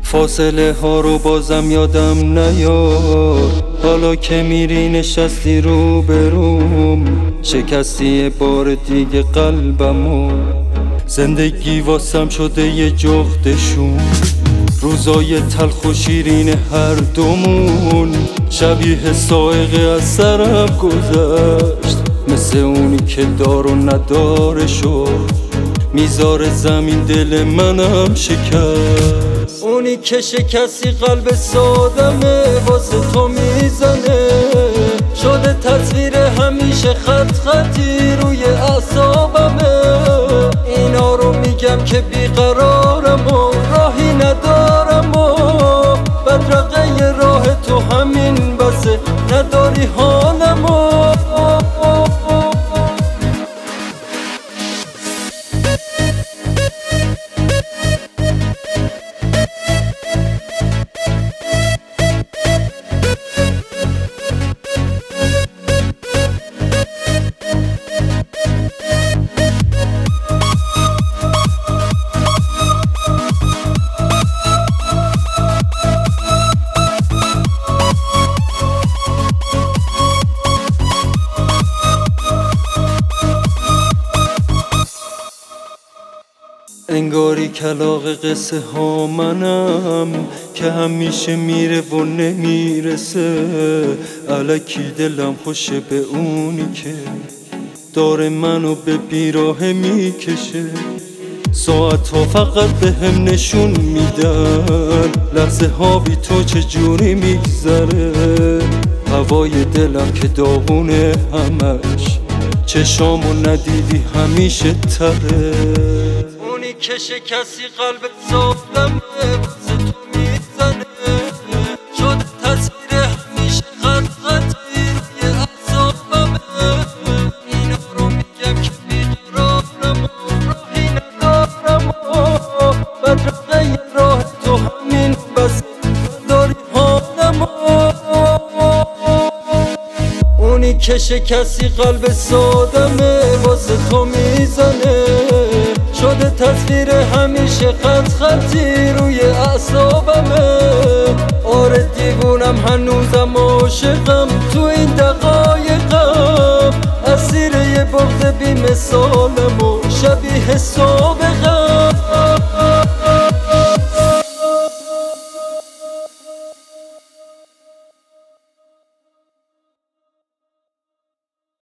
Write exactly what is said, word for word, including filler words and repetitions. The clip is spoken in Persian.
فاصله ها رو بازم یادم نیار، حالا که میری نشستی رو بروم، شکستی بار دیگه قلبمو. زندگی واسم شده یه جغدشون، روزای تلخ و شیرین هر دومون. شبیه سائقه از سرم گذشت، مثل اونی که دار و نداره شد، میذاره زمین دل منم شکست. اونی که شکستی قلب سادمه واسه تو میزنه، شده تصویر همیشه خط خطی روی اعصابمه. اینا رو میگم که بیقرارم و راهی ندارم و بدرقه راه تو همین بسه، نداری حالم و انگاری کلاغ قصه ها منم که همیشه میره و نمیرسه. الکی دلم خوشه به اونی که داره منو به بیراه میکشه. ساعت ها فقط به هم نشون میدن لحظه ها بی تو چجوری میگذره. هوای دلم که داغونه همش، چشامو ندیدی همیشه تره. اونی که شکستی قلب سادمه واسه تو میزنه، شده تصویر همیشه خط خطی روی اعصابمه. اینا رو میگم که بیقرارم و راهی ندارم و بدرقه راه تو همین بس، داری حالم و اونی که شکستی قلب سادمه واسه تو میزنه، شده تصویر همیشه خط خطی روی اعصابمه. آره دیوونم هنوزم عاشقم، تو این دقایقم اسیر یه بغض بی مثالم و شبیه سابقم.